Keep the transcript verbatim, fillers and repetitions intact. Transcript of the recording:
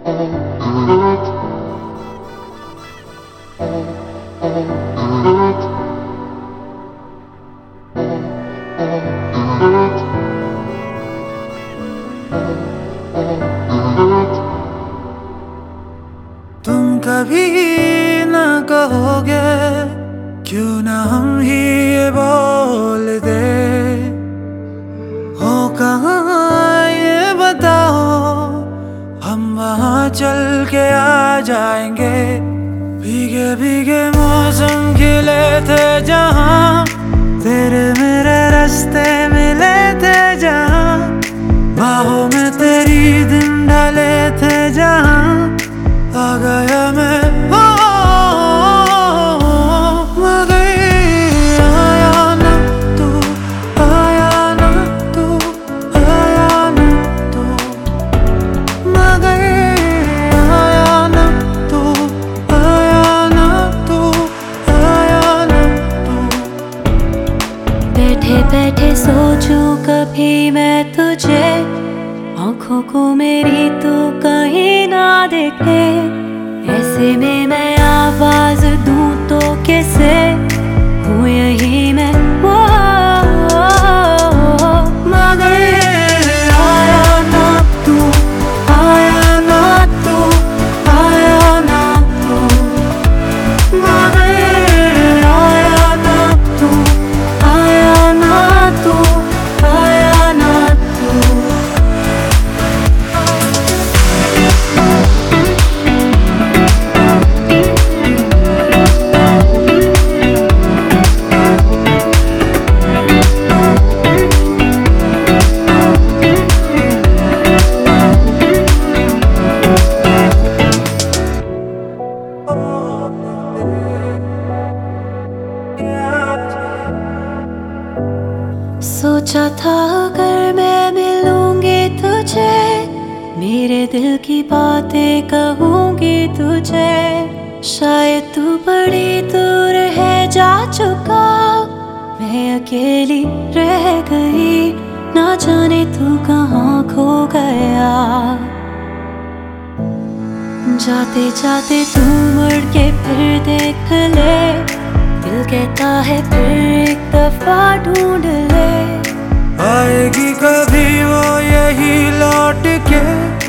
तुम कभी न कहोगे क्यों ना हम ही ये बोल दे, हो कहाँ ये बताओ, हम वहाँ चल के आ जाएंगे। भीगे भीगे मौसम खिले थे जहाँ, तेरे मेरे रास्ते मिले थे जहाँ, बाहों में तेरी दिन ढले थे जहाँ, आ गया मैं हो, मगर आया ना तू, आया ना तू, आया ना तू, मगर आया ना तू, आया ना तू, आया ना तू। बैठे बैठे सोचूं कभी मैं तुझे, आँखों को मेरी तू कहीं ना देखे, ऐसे में मैं आवाज दूं तो कैसे, हूँ यही मैं वो, मगर आया ना तू, आया ना तू, आया ना तू, मगर आया ना तू, आया ना तू, आया ना तू। सोचा था अगर मैं मिलूंगी तुझे, मेरे दिल की बातें कहूंगी तुझे, शायद तू बड़ी दूर है जा चुका, मैं अकेली रह गई, ना जाने तू कहाँ खो गया। जाते जाते तू मुड़ के फिर देख ले, दिल कहता है फिर एक दफा ढूंढ ले, आएगी कभी वो यही लौट के।